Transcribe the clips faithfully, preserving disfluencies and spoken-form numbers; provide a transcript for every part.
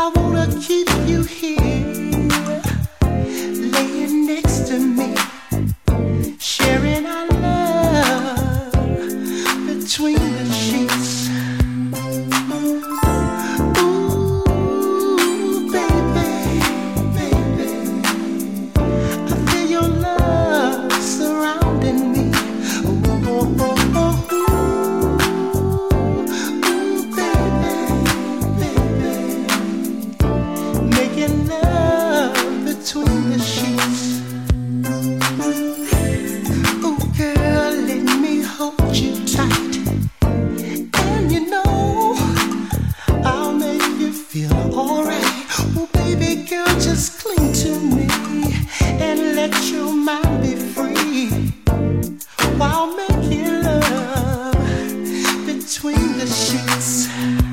I wanna keep you here, laying next to me, sharing our love between the sheets. Ooh, baby, baby, I feel your love surrounding me. Ooh, oh, oh, oh, ooh, baby, baby, making love between the sheets. Ooh, girl, let me hold you tight, and you know I'll make you feel alright. Oh, baby girl, just cling to me and let your mind be free while making love between the sheets.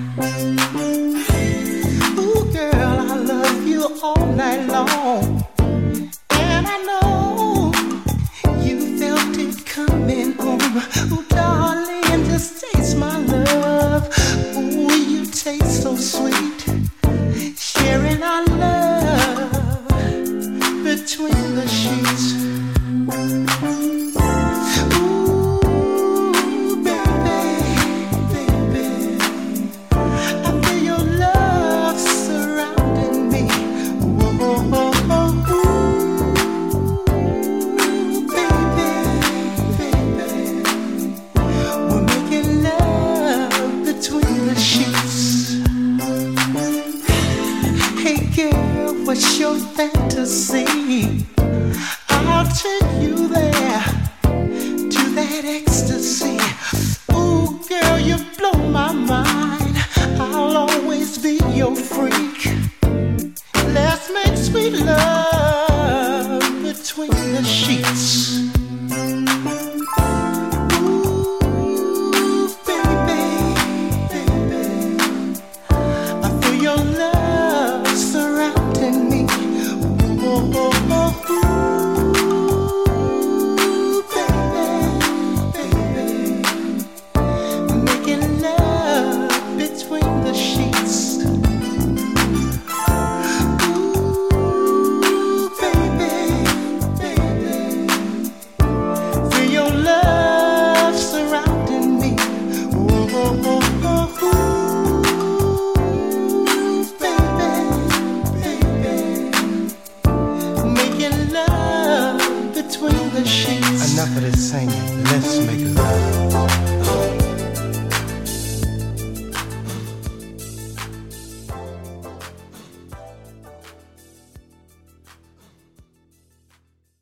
Ooh, girl, I love you all night long, and I know you felt it coming on. Ooh, darling, just taste my love. Ooh, you taste so sweet, sharing our love between the sheets. Ooh, baby, baby, I feel your love surrounding me. Ooh, oh, oh, oh, ooh, baby, baby, we're making love between the sheets. Hey girl, what's your fantasy? I'll take you there to that ecstasy. Ooh, girl, you blow my mind. I'll always be your freak. Let's make sweet love between the sheets. Ooh, baby, baby, I feel your love surrounding me. Oh, oh, oh, ooh, baby, baby, making love between the sheets. Ooh, baby, baby, feel your love surrounding me. Oh, oh, oh, oh, ooh, baby, baby, making love between the sheets. Enough of this singing. Let's make love.